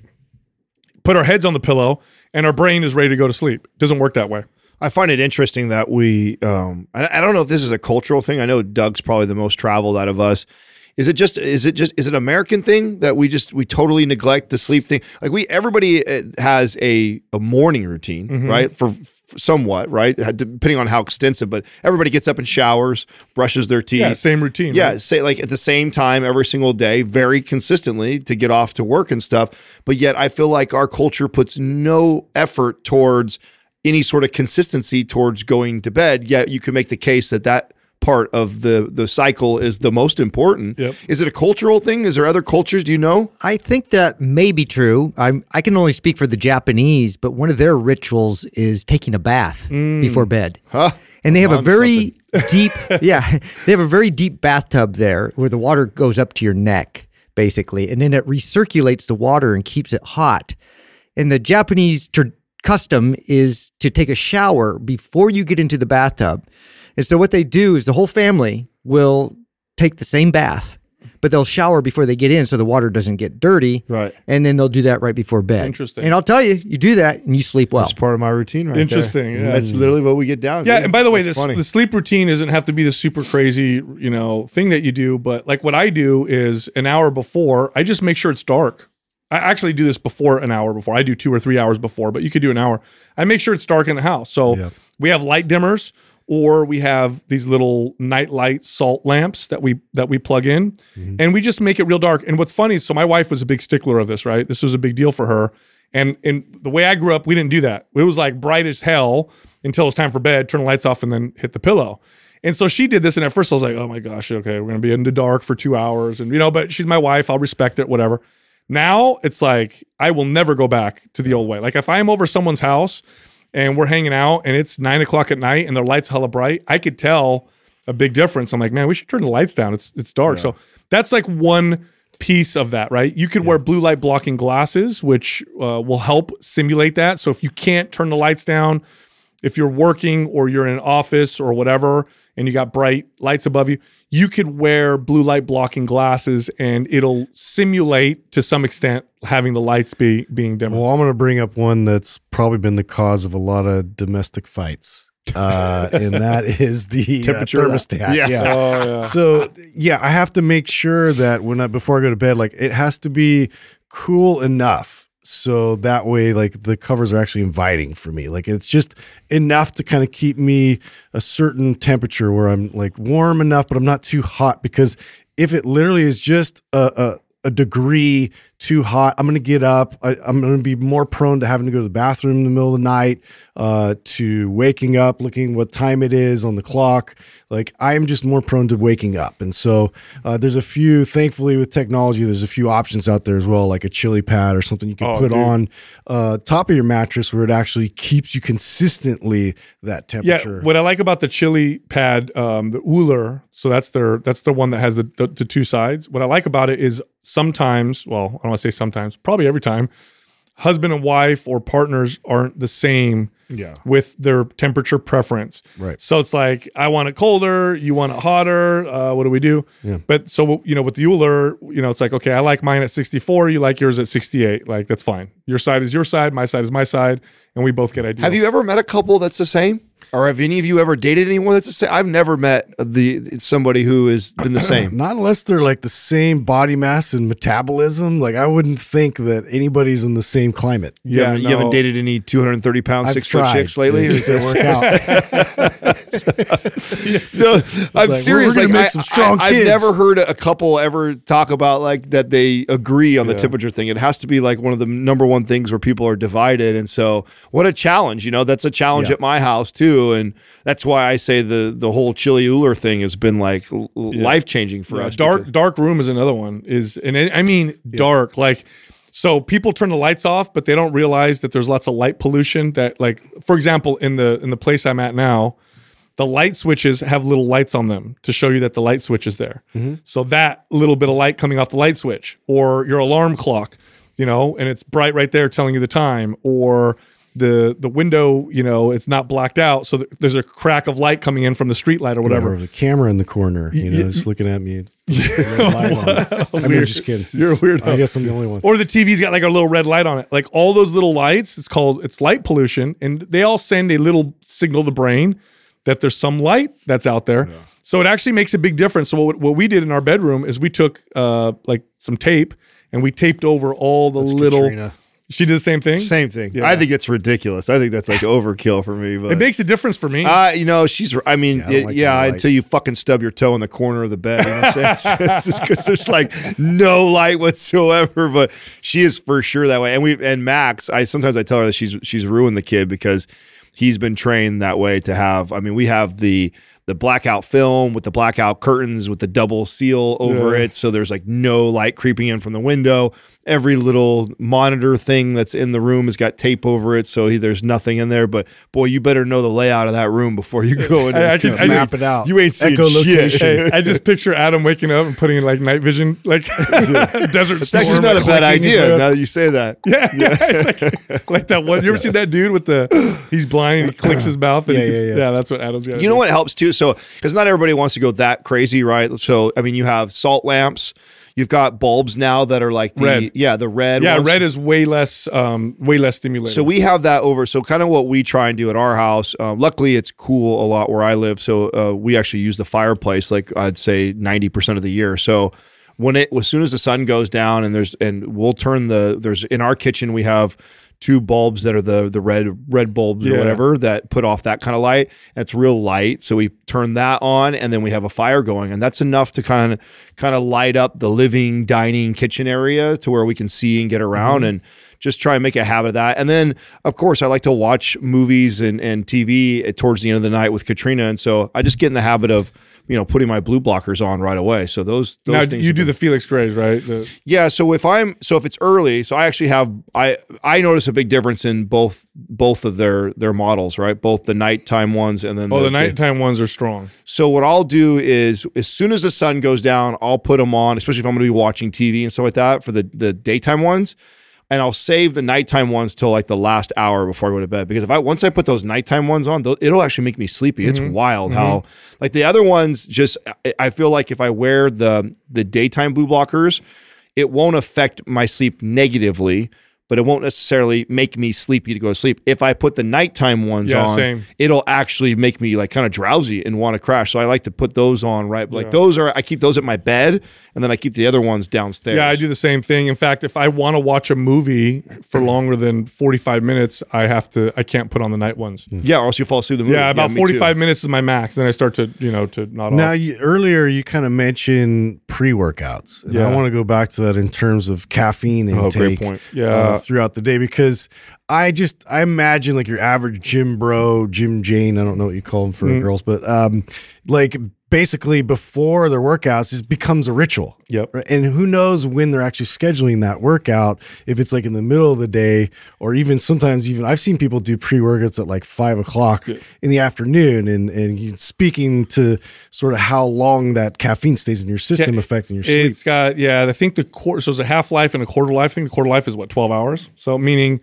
put our heads on the pillow and our brain is ready to go to sleep. It doesn't work that way. I find it interesting that we, I don't know if this is a cultural thing. I know Doug's probably the most traveled out of us. Is it an American thing that we totally neglect the sleep thing? Like everybody has a morning routine, right? For somewhat, right? Depending on how extensive, but everybody gets up and showers, brushes their teeth. Yeah, same routine. Yeah, right? say like at the same time every single day, very consistently to get off to work and stuff. But yet I feel like our culture puts no effort towards any sort of consistency towards going to bed. Yet you can make the case that part of the cycle is the most important. Yep. Is it a cultural thing? Is there other cultures? Do you know? I think that may be true. I can only speak for the Japanese, but one of their rituals is taking a bath before bed. Huh? And they have a very deep, they have a very deep bathtub there where the water goes up to your neck, basically. And then it recirculates the water and keeps it hot. And the Japanese custom is to take a shower before you get into the bathtub. And so what they do is the whole family will take the same bath, but they'll shower before they get in so the water doesn't get dirty. Right. And then they'll do that right before bed. Interesting. And I'll tell you, you do that and you sleep well. That's part of my routine right Interesting, there. yeah. That's literally what we get down to. Yeah, and by the way, That's the funny. sleep routine doesn't have to be the super crazy, thing that you do. But like what I do is an hour before, I just make sure it's dark. I actually do this before an hour before. I do 2 or 3 hours before, but you could do an hour. I make sure it's dark in the house. So we have light dimmers, or we have these little night light salt lamps that we plug in, and we just make it real dark. And what's funny, so my wife was a big stickler of this, right? This was a big deal for her. And the way I grew up, we didn't do that. It was like bright as hell until it was time for bed, turn the lights off, and then hit the pillow. And so she did this, and at first I was like, oh my gosh, okay, we're gonna be in the dark for 2 hours. And but she's my wife, I'll respect it, whatever. Now it's like, I will never go back to the old way. Like if I'm over someone's house and we're hanging out and it's 9 o'clock at night and their lights hella bright, I could tell a big difference. I'm like, man, we should turn the lights down. It's dark. So that's like one piece of that, right? You could wear blue light blocking glasses, which will help simulate that. So if you can't turn the lights down, if you're working or you're in an office or whatever, and you got bright lights above you, you could wear blue light blocking glasses and it'll simulate to some extent having the lights being dimmer. Well, I'm going to bring up one that's probably been the cause of a lot of domestic fights. And that is the Temperature thermostat. Yeah. So I have to make sure that before I go to bed, like it has to be cool enough. So that way, like the covers are actually inviting for me. Like it's just enough to kind of keep me a certain temperature where I'm like warm enough, but I'm not too hot, because if it literally is just a degree too hot, I'm going to get up. I'm going to be more prone to having to go to the bathroom in the middle of the night, to waking up, looking what time it is on the clock. Like I'm just more prone to waking up. And so thankfully with technology, there's a few options out there as well, like a chili pad or something you can put on top of your mattress where it actually keeps you consistently that temperature. Yeah, what I like about the chili pad, the Uller, so that's the one that has the two sides. What I like about it is sometimes, well, I don't want to say sometimes, probably every time, husband and wife or partners aren't the same with their temperature preference. Right. So it's like, I want it colder, you want it hotter, what do we do? Yeah. But so, with the Uller, it's like, okay, I like mine at 64, you like yours at 68. Like, that's fine. Your side is your side, my side is my side, and we both get ideal. Have you ever met a couple that's the same? Or have any of you ever dated anyone that's the same? I've never met somebody who has been the same. Not unless they're like the same body mass and metabolism. Like I wouldn't think that anybody's in the same climate. You haven't dated any 230-pound, 6-foot chicks lately? It just didn't work out. No, I'm like, serious. we're gonna make some strong I've kids. never heard a couple ever talk about like that they agree on the temperature thing. It has to be like one of the number one things where people are divided. And so what a challenge, that's a challenge at my house too. And that's why I say the whole chili Uller thing has been like life-changing for us. Dark room is another one. Dark. Like, so people turn the lights off, but they don't realize that there's lots of light pollution that, like, for example, in the place I'm at now, the light switches have little lights on them to show you that the light switch is there. Mm-hmm. So that little bit of light coming off the light switch, or your alarm clock, you know, and it's bright right there telling you the time, or the window, you know, it's not blacked out, so there's a crack of light coming in from the street light or whatever. Or the camera in the corner, you know, just looking at me. Red light on it. I'm just kidding. You're a weirdo. I guess I'm the only one. Or the TV's got like a little red light on it. Like all those little lights, it's light pollution, and they all send a little signal to the brain that there's some light that's out there. Yeah. So it actually makes a big difference. So what we did in our bedroom is we took like some tape and we taped over all the little. Katrina. She did the same thing? Same thing. Yeah. I think it's ridiculous. I think that's like overkill for me. But it makes a difference for me. You know, until you fucking stub your toe in the corner of the bed. You know what I'm saying? It's just because there's like no light whatsoever. But she is for sure that way. And Max, sometimes I tell her that she's ruined the kid because he's been trained that way to have. I mean, we have the blackout film with the blackout curtains with the double seal over it. So there's like no light creeping in from the window. Every little monitor thing that's in the room has got tape over it. So there's nothing in there. But boy, you better know the layout of that room before you go in and map it out. You ain't seeing shit. Hey, I just picture Adam waking up and putting in like night vision, like desert storm. That's actually not a bad idea now that you say that. Yeah. It's like that one. You ever seen that dude with he's blind and he clicks his mouth? And yeah, that's what Adam's got. You know what helps too? So, because not everybody wants to go that crazy, right? So, I mean, you have salt lamps. You've got bulbs now that are like the red. Yeah, the red. Yeah, ones. Red is way less stimulating. So we have that over. So kind of what we try and do at our house. Luckily, it's cool a lot where I live. So we actually use the fireplace, like I'd say 90% of the year. So as soon as the sun goes down, and we'll turn in our kitchen we have 2 bulbs that are the red bulbs or whatever that put off that kind of light. It's real light, so we turn that on, and then we have a fire going, and that's enough to kind of light up the living, dining, kitchen area to where we can see and get around and just try and make a habit of that. And then, of course, I like to watch movies and TV towards the end of the night with Katrina, and so I just get in the habit of putting my blue blockers on right away. So those now, things. You do the Felix Grays, right? Yeah. So if it's early, so I actually have I notice a big difference in both of their models, right? Both the nighttime ones and then the nighttime ones are strong. So what I'll do is as soon as the sun goes down, I'll put them on, especially if I'm going to be watching TV and stuff like that for the daytime ones. And I'll save the nighttime ones till like the last hour before I go to bed, because once I put those nighttime ones on, it'll actually make me sleepy. It's wild how like the other ones I feel like if I wear the daytime blue blockers, it won't affect my sleep negatively, but it won't necessarily make me sleepy to go to sleep. If I put the nighttime ones on, it'll actually make me like kind of drowsy and want to crash. So I like to put those on, right? Like I keep those at my bed, and then I keep the other ones downstairs. Yeah, I do the same thing. In fact, if I want to watch a movie for longer than 45 minutes, I can't put on the night ones. Yeah, or else you fall asleep in the movie. Yeah, about 45 minutes is my max. Then I start to nod now, off. Earlier you kind of mentioned pre-workouts. And I want to go back to that in terms of caffeine intake. Great point. Yeah. Throughout the day, because I imagine like your average gym bro, Jim Jane, I don't know what you call them for girls, but like basically before their workouts, it becomes a ritual. Yep. Right? And who knows when they're actually scheduling that workout, if it's like in the middle of the day, or sometimes I've seen people do pre-workouts at like 5 o'clock in the afternoon, and speaking to sort of how long that caffeine stays in your system affecting your sleep. It's got, I think so it's a half-life and a quarter life. I think the quarter life is 12 hours. So meaning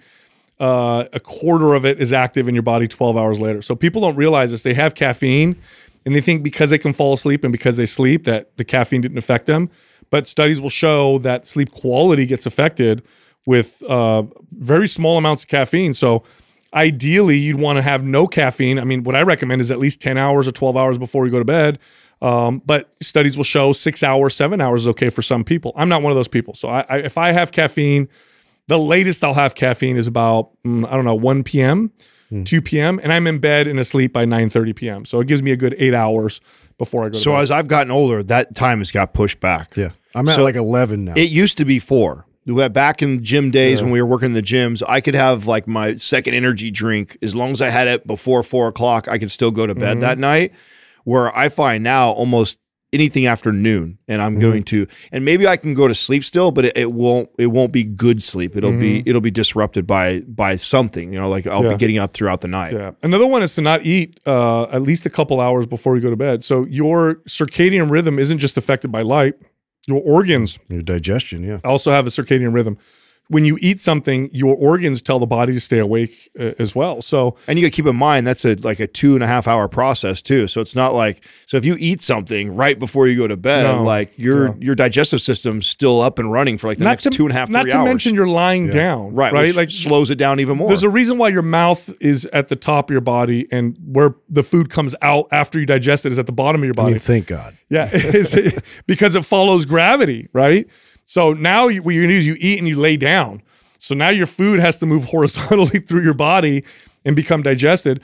a quarter of it is active in your body 12 hours later. So people don't realize this. They have caffeine, and they think because they can fall asleep and because they sleep that the caffeine didn't affect them. But studies will show that sleep quality gets affected with very small amounts of caffeine. So ideally, you'd want to have no caffeine. I mean, what I recommend is at least 10 hours or 12 hours before you go to bed. But studies will show 6 hours, 7 hours is okay for some people. I'm not one of those people. So if I have caffeine, the latest I'll have caffeine is about, 1 p.m., 2 p.m., and I'm in bed and asleep by 9:30 p.m. So it gives me a good 8 hours before I go to bed. So as I've gotten older, that time has got pushed back. Yeah. I'm at like 11 now. It used to be 4. Back in gym days when we were working in the gyms, I could have like my second energy drink. As long as I had it before 4 o'clock, I could still go to bed that night. Where I find now almost anything after noon, and I'm going to, and maybe I can go to sleep still, but it won't be good sleep. It'll be disrupted by something, like I'll be getting up throughout the night. Yeah. Another one is to not eat at least a couple hours before you go to bed. So your circadian rhythm isn't just affected by light. Your organs, your digestion, also have a circadian rhythm. when you eat something, your organs tell the body to stay awake as well. So, and you got to keep in mind that's like a 2.5 hour process too. So it's not like, so if you eat something right before you go to bed, like your digestive system's still up and running for like the next 2.5, 3 hours. Not to mention you're lying down, right? Which like slows it down even more. There's a reason why your mouth is at the top of your body, and where the food comes out after you digest it is at the bottom of your body. I mean, thank God. Yeah, because it follows gravity, right? So now what you're going to do is you eat and you lay down. So now your food has to move horizontally through your body and become digested.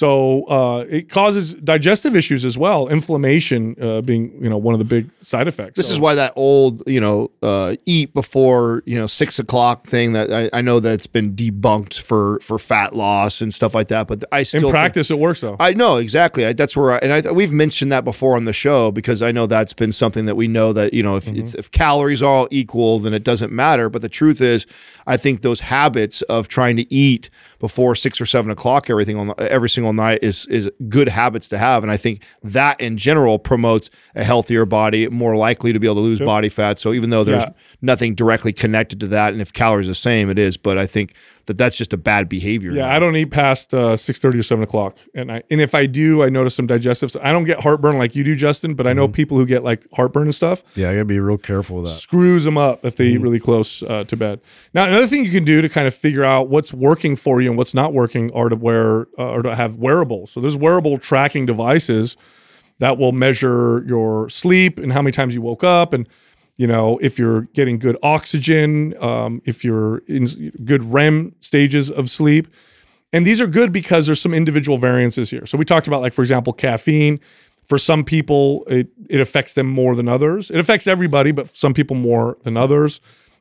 So it causes digestive issues as well. Inflammation being, one of the big side effects. This is why that old, eat before, 6 o'clock thing that I know that's been debunked for fat loss and stuff like that. But I still in practice it works though. I know exactly. That's where we've mentioned that before on the show because I know that's been something that we know that if calories are all equal, then it doesn't matter. But the truth is, I think those habits of trying to eat before 6 or 7 o'clock every single night is good habits to have, and I think that in general promotes a healthier body, more likely to be able to lose body fat. So even though there's nothing directly connected to that, and if calories are the same, it is. But I think that's just a bad behavior. Yeah, I don't eat past 6:30 or 7 o'clock, and if I do, I notice some digestive. I don't get heartburn like you do, Justin, but I know people who get like heartburn and stuff. Yeah, I gotta be real careful with that. Screws them up if they eat really close to bed. Now, another thing you can do to kind of figure out what's working for you and what's not working are to wear or to have wearables. So there's wearable tracking devices that will measure your sleep and how many times you woke up, and if you're getting good oxygen, if you're in good REM stages of sleep. And these are good because there's some individual variances here. So we talked about, like, for example, caffeine. For some people, it affects them more than others. It affects everybody, but some people more than others.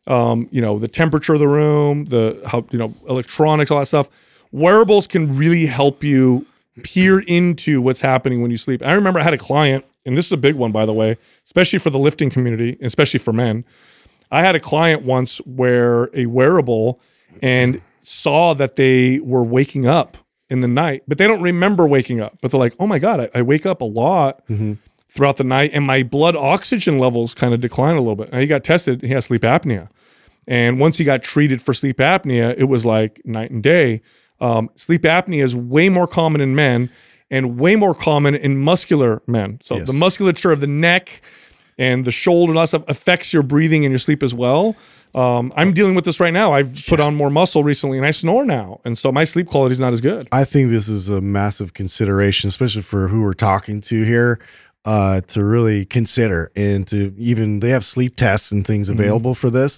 The temperature of the room, electronics, all that stuff. Wearables can really help you peer into what's happening when you sleep. I remember I had a client, and this is a big one, by the way, especially for the lifting community, especially for men. I had a client once wear a wearable and saw that they were waking up in the night, but they don't remember waking up. But they're like, oh my God, I wake up a lot throughout the night, and my blood oxygen levels kind of decline a little bit. And he got tested, and he has sleep apnea. And once he got treated for sleep apnea, it was like night and day. Sleep apnea is way more common in men and way more common in muscular men. So the musculature of the neck and the shoulder and all that stuff affects your breathing and your sleep as well. I'm dealing with this right now. I've put on more muscle recently and I snore now. And so my sleep quality is not as good. I think this is a massive consideration, especially for who we're talking to here, to really consider and to even, they have sleep tests and things available for this.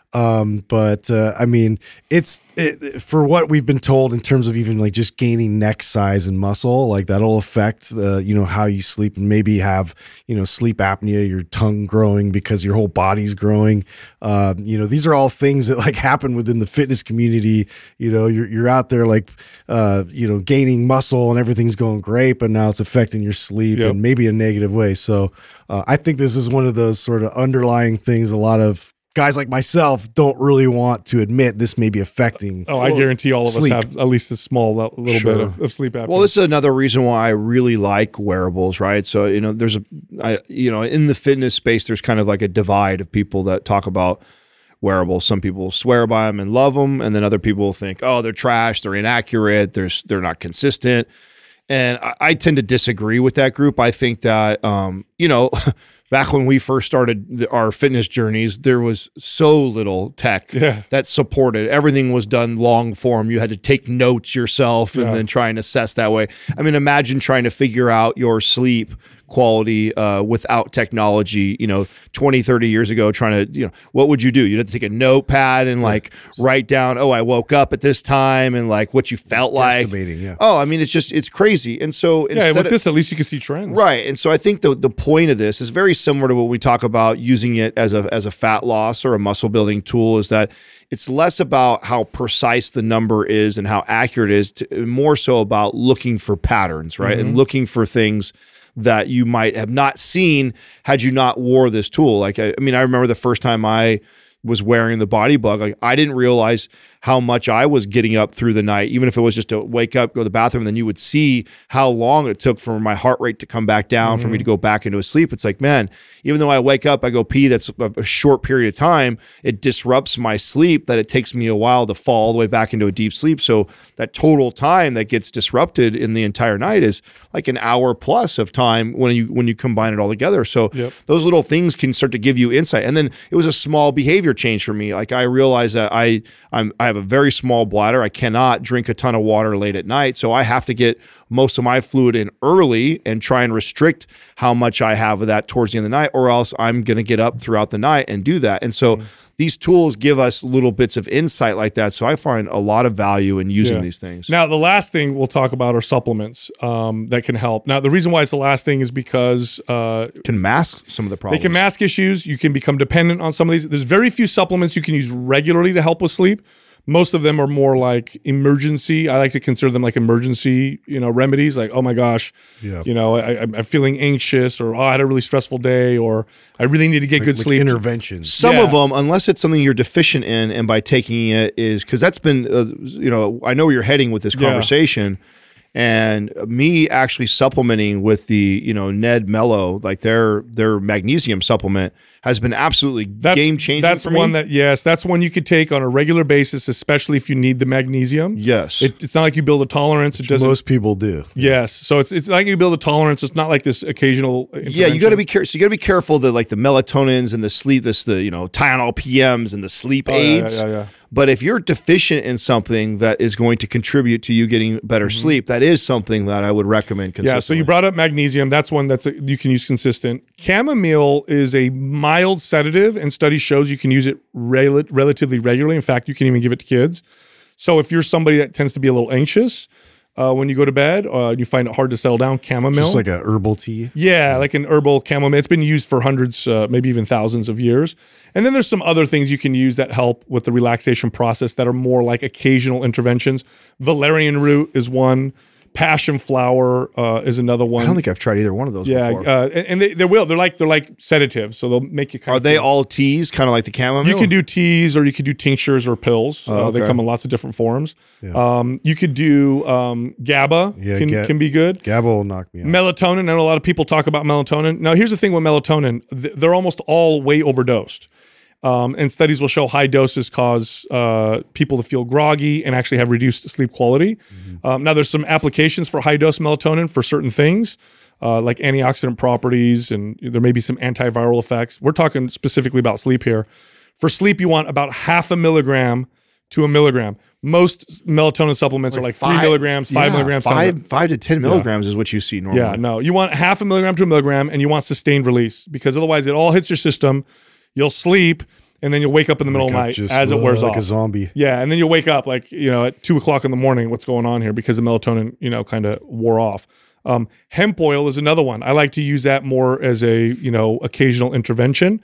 I mean, for what we've been told in terms of even like just gaining neck size and muscle, like that'll affect, how you sleep and maybe have, sleep apnea, your tongue growing because your whole body's growing. These are all things that like happen within the fitness community. You're out there like, gaining muscle and everything's going great, but now it's affecting your sleep in maybe a negative way. So, I think this is one of those sort of underlying things a lot of guys like myself don't really want to admit this may be affecting. Oh, I guarantee all of sleep. us have at least a small little bit of sleep apnea. Well, this is another reason why I really like wearables, right? So, in the fitness space, there's kind of like a divide of people that talk about wearables. Some people swear by them and love them, and then other people think, oh, they're trash, they're inaccurate, they're not consistent. And I tend to disagree with that group. I think that, back when we first started our fitness journeys, there was so little tech that supported. Everything was done long form. You had to take notes yourself and then try and assess that way. I mean, imagine trying to figure out your sleep quality without technology, 20, 30 years ago, trying to, what would you do? You'd have to take a notepad and write down, oh, I woke up at this time and like what you felt like. Estimating, Oh, I mean, it's crazy. And so with this, at least you can see trends. Right. And so I think the point of this is very similar to what we talk about using it as a fat loss or a muscle building tool, is that it's less about how precise the number is and how accurate it is, more so about looking for patterns, right? And looking for things that you might have not seen had you not wore this tool. Like, I remember the first time I was wearing the body bug. Like, I didn't realize how much I was getting up through the night, even if it was just to wake up, go to the bathroom, and then you would see how long it took for my heart rate to come back down, for me to go back into a sleep. It's like, man, even though I wake up, I go pee, that's a short period of time, it disrupts my sleep that it takes me a while to fall all the way back into a deep sleep. So that total time that gets disrupted in the entire night is like an hour plus of time when you combine it all together. So those little things can start to give you insight. And then it was a small behavior change for me. Like, I realized that I have a very small bladder. I cannot drink a ton of water late at night. So I have to get most of my fluid in early and try and restrict how much I have of that towards the end of the night, or else I'm going to get up throughout the night and do that. And so these tools give us little bits of insight like that. So I find a lot of value in using these things. Now, the last thing we'll talk about are supplements that can help. Now, the reason why it's the last thing is because can mask some of the problems. They can mask issues. You can become dependent on some of these. There's very few supplements you can use regularly to help with sleep. Most of them are more like emergency. I like to consider them like emergency, remedies. Like, oh my gosh, I'm feeling anxious, or I had a really stressful day, or I really need to get good sleep. Interventions. Some of them, unless it's something you're deficient in, and by taking it is because that's been, I know where you're heading with this conversation. And me actually supplementing with the, Ned Mellow, like their magnesium supplement has been absolutely game changing. That's for me. one that's one you could take on a regular basis, especially if you need the magnesium. Yes. It's not like you build a tolerance. Most people do. Yes. So it's like you build a tolerance. It's not like this occasional Yeah, you got to be careful. So you got to be careful that like the melatonins and the sleep, the Tylenol PMs and the sleep aids. Yeah. But if you're deficient in something that is going to contribute to you getting better sleep, that is something that I would recommend consistently. Yeah, so you brought up magnesium. That's one you can use consistent. Chamomile is a mild sedative, and study shows you can use it relatively regularly. In fact, you can even give it to kids. So if you're somebody that tends to be a little anxious when you go to bed, you find it hard to settle down, chamomile. Just like a herbal tea? Yeah, like an herbal chamomile. It's been used for hundreds, maybe even thousands of years. And then there's some other things you can use that help with the relaxation process that are more like occasional interventions. Valerian root is one. Passion flower is another one. I don't think I've tried either one of those before. And they're like sedatives, so they'll make you Are they all teas, kind of like the chamomile? You can do teas, or you could do tinctures or pills. They come in lots of different forms. Yeah. You could do GABA, can be good. GABA will knock me out. Melatonin, I know a lot of people talk about melatonin. Now, here's the thing with melatonin. They're almost all way overdosed. And studies will show high doses cause people to feel groggy and actually have reduced sleep quality. Now, there's some applications for high dose melatonin for certain things, like antioxidant properties, and there may be some antiviral effects. We're talking specifically about sleep here. For sleep, you want about 0.5 milligram to 1 milligram. Most melatonin supplements are like 3 milligrams, 5 milligrams. 5 to 10 milligrams is what you see normally. Yeah, no. You want 0.5 milligram to 1 milligram, and you want sustained release, because otherwise it all hits your system. You'll sleep, and then you'll wake up in the middle of the night as it wears off. Like a zombie. Yeah, and then you'll wake up at 2 o'clock in the morning. What's going on here? Because the melatonin, kind of wore off. Hemp oil is another one. I like to use that more as a, occasional intervention,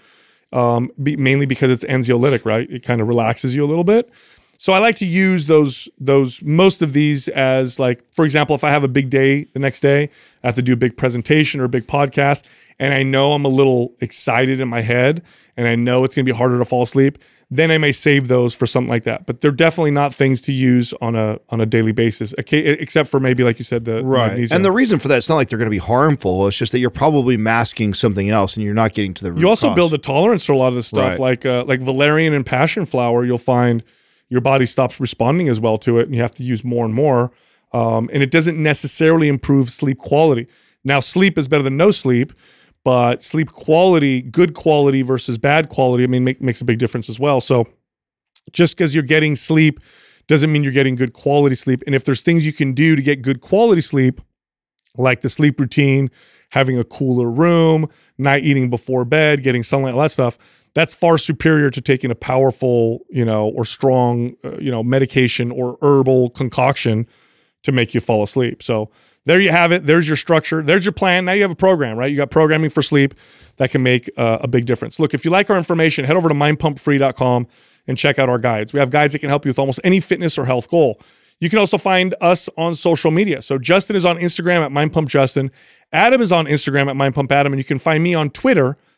mainly because it's anxiolytic, right? It kind of relaxes you a little bit. So I like to use most of these as, like, for example, if I have a big day the next day, I have to do a big presentation or a big podcast, and I know I'm a little excited in my head, and I know it's going to be harder to fall asleep, then I may save those for something like that. But they're definitely not things to use on a daily basis, except for maybe, like you said, the magnesium. And the reason for that, it's not like they're going to be harmful. It's just that you're probably masking something else, and you're not getting to the root You also cause. build a tolerance for a lot of this stuff, like valerian and passion flower. You'll find your body stops responding as well to it, and you have to use more and more. And it doesn't necessarily improve sleep quality. Now, sleep is better than no sleep, but sleep quality, good quality versus bad quality, makes a big difference as well. So just because you're getting sleep doesn't mean you're getting good quality sleep. And if there's things you can do to get good quality sleep, like the sleep routine, having a cooler room, not eating before bed, getting sunlight, all that stuff, that's far superior to taking a powerful, or strong, medication or herbal concoction to make you fall asleep. So there you have it. There's your structure. There's your plan. Now you have a program, right? You got programming for sleep that can make a big difference. Look, if you like our information, head over to mindpumpfree.com and check out our guides. We have guides that can help you with almost any fitness or health goal. You can also find us on social media. So Justin is on Instagram at mindpumpjustin. Adam is on Instagram at mindpumpadam, and you can find me on Twitter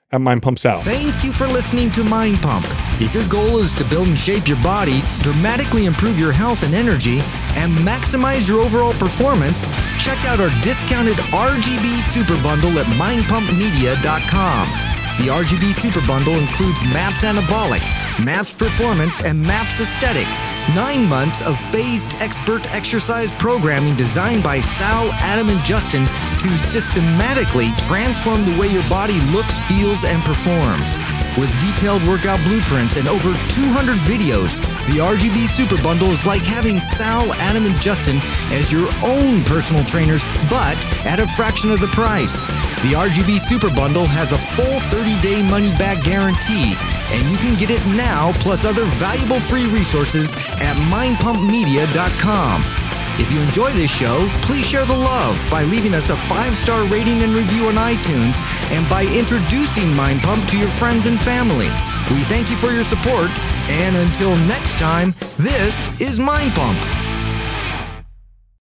at Mind Pump South. Thank you for listening to Mind Pump. If your goal is to build and shape your body, dramatically improve your health and energy, and maximize your overall performance, check out our discounted RGB Super Bundle at mindpumpmedia.com. The RGB Super Bundle includes MAPS Anabolic, MAPS Performance, and MAPS Aesthetic. 9 months of phased expert exercise programming designed by Sal, Adam, and Justin to systematically transform the way your body looks, feels, and performs. With detailed workout blueprints and over 200 videos, the RGB Super Bundle is like having Sal, Adam, and Justin as your own personal trainers, but at a fraction of the price. The RGB Super Bundle has a full 30-day money-back guarantee, and you can get it now plus other valuable free resources at mindpumpmedia.com. If you enjoy this show, please share the love by leaving us a 5-star rating and review on iTunes and by introducing Mind Pump to your friends and family. We thank you for your support, and until next time, this is Mind Pump.